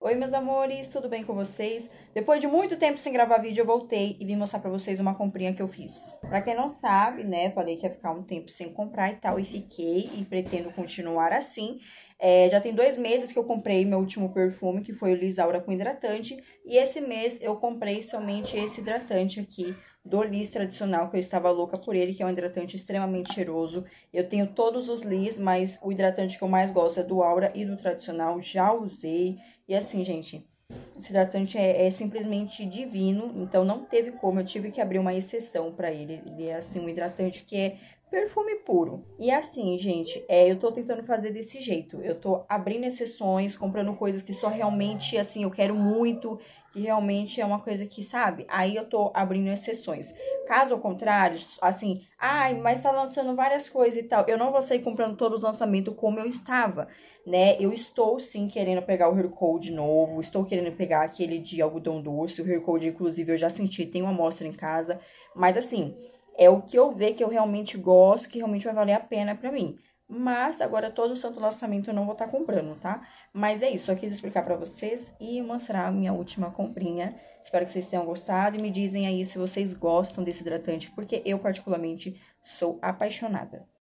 Oi, meus amores, tudo bem com vocês? Depois de muito tempo sem gravar vídeo, eu voltei e vim mostrar pra vocês uma comprinha que eu fiz. Pra quem não sabe, né, falei que ia ficar um tempo sem comprar e tal, e fiquei e pretendo continuar assim. Já tem 2 meses que eu comprei meu último perfume, que foi o Lisaura com hidratante, e esse mês eu comprei somente esse hidratante aqui, do Liz tradicional, que eu estava louca por ele, que é um hidratante extremamente cheiroso. Eu tenho todos os Liz, mas o hidratante que eu mais gosto é do Aura e do tradicional, já usei. E assim, gente, esse hidratante é simplesmente divino, então não teve como, eu tive que abrir uma exceção pra ele. Ele é assim, um hidratante que é perfume puro. E assim, gente, eu tô tentando fazer desse jeito. Eu tô abrindo exceções, comprando coisas que só realmente, assim, eu quero muito, que realmente é uma coisa que, sabe? Aí eu tô abrindo exceções. Caso ao contrário, assim, ai, mas tá lançando várias coisas e tal. Eu não vou sair comprando todos os lançamentos como eu estava, né? Eu estou sim querendo pegar o Hair Code novo, estou querendo pegar aquele de algodão doce. O Hair Code, inclusive, eu já senti, tem uma amostra em casa. Mas assim, é o que eu ver que eu realmente gosto, que realmente vai valer a pena pra mim. Mas agora todo santo lançamento eu não vou estar comprando, tá? Mas é isso, só quis explicar pra vocês e mostrar a minha última comprinha. Espero que vocês tenham gostado e me dizem aí se vocês gostam desse hidratante, porque eu particularmente sou apaixonada.